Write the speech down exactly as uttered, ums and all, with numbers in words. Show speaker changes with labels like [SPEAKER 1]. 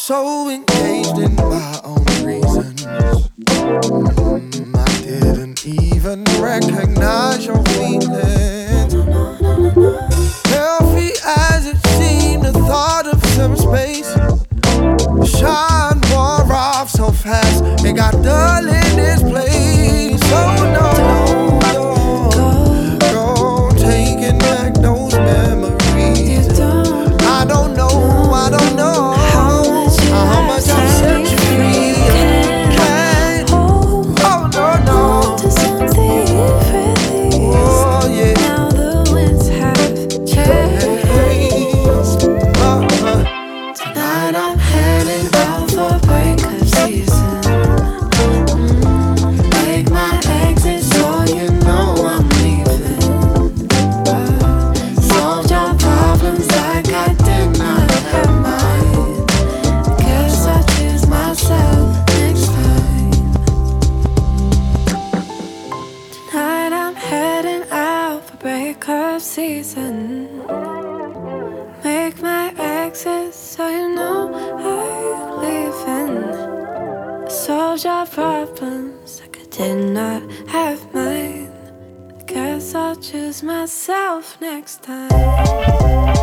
[SPEAKER 1] So engaged in my own reasons, mm, I didn't even recognize your feelings. Healthy as it seemed, the thought of some space shine wore off so fast, it got dull in this place. Oh no, no, no, go taking back those memories. I don't know, I don't know how much I'll set you free. Can't, oh no, no, oh yeah.
[SPEAKER 2] Now the winds have changed.
[SPEAKER 1] uh-huh.
[SPEAKER 2] Tonight I'm heading out for breakup season. Mm, make my exit so you know I'm leaving. Uh, solved your problems like I did not have mine. Guess I'll choose myself next time. Tonight I'm heading out for breakup season. Make my exit so you know I'm leaving. Solved your problems like I did not have mine. Guess I'll choose myself next time.